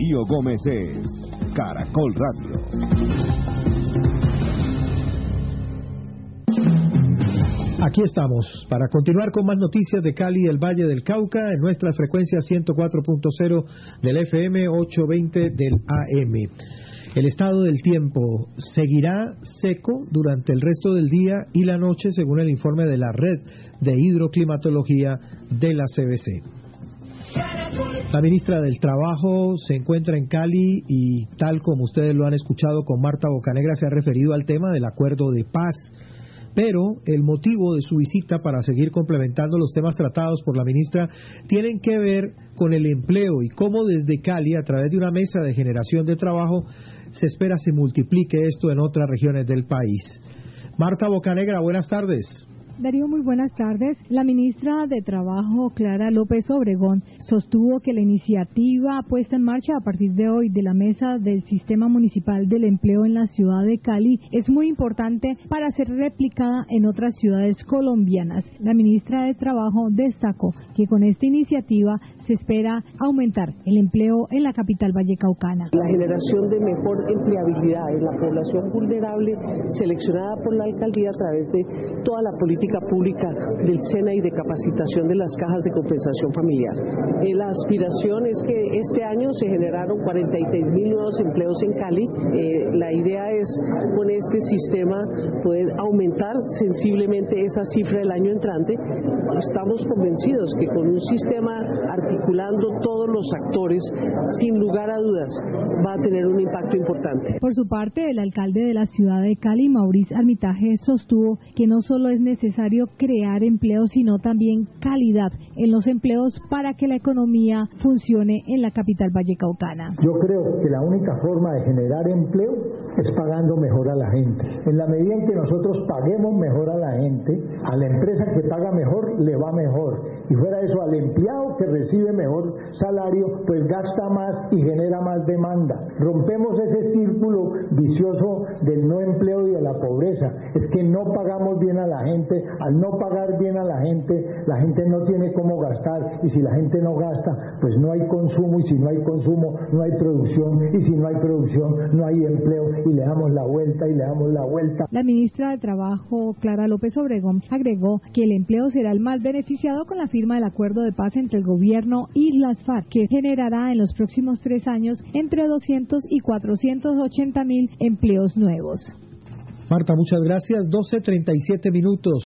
Darío Gómez es Caracol Radio. Aquí estamos para continuar con más noticias de Cali y el Valle del Cauca en nuestra frecuencia 104.0 del FM, 820 del AM. El estado del tiempo seguirá seco durante el resto del día y la noche, según el informe de la Red de Hidroclimatología de la CBC. La ministra del Trabajo se encuentra en Cali y, tal como ustedes lo han escuchado con Marta Bocanegra, se ha referido al tema del acuerdo de paz. Pero el motivo de su visita, para seguir complementando los temas tratados por la ministra, tienen que ver con el empleo y cómo desde Cali, a través de una mesa de generación de trabajo, se espera se multiplique esto en otras regiones del país. Marta Bocanegra, buenas tardes. Darío, muy buenas tardes. La ministra de Trabajo, Clara López Obregón, sostuvo que la iniciativa puesta en marcha a partir de hoy de la Mesa del Sistema Municipal del Empleo en la ciudad de Cali es muy importante para ser replicada en otras ciudades colombianas. La ministra de Trabajo destacó que con esta iniciativa se espera aumentar el empleo en la capital vallecaucana. La generación de mejor empleabilidad en la población vulnerable seleccionada por la alcaldía a través de toda la política pública del SENA y de capacitación de las cajas de compensación familiar. La aspiración es que este año se generaron 46.000 nuevos empleos en Cali. La idea es con este sistema poder aumentar sensiblemente esa cifra el año entrante. Estamos convencidos que con un sistema articulando todos los actores, sin lugar a dudas, va a tener un impacto importante. Por su parte, el alcalde de la ciudad de Cali, Mauricio Armitaje, sostuvo que no solo es necesario crear empleos, sino también calidad en los empleos para que la economía funcione en la capital vallecaucana. Yo creo que la única forma de generar empleo es pagando mejor a la gente. En la medida en que nosotros paguemos mejor a la gente, a la empresa que paga mejor le va mejor. Y fuera de eso, al empleado que recibe mejor salario, pues gasta más y genera más demanda. Rompemos ese círculo vicioso del no empleo y de la pobreza. Es que no pagamos bien a la gente. Al no pagar bien a la gente no tiene cómo gastar, y si la gente no gasta, pues no hay consumo, y si no hay consumo, no hay producción, y si no hay producción, no hay empleo, y le damos la vuelta, y le damos la vuelta. La ministra de Trabajo, Clara López Obregón, agregó que el empleo será el más beneficiado con la firma del acuerdo de paz entre el gobierno y las FARC, que generará en los próximos 3 años entre 200 y 480.000 empleos nuevos. Marta, muchas gracias. 12:37 minutos.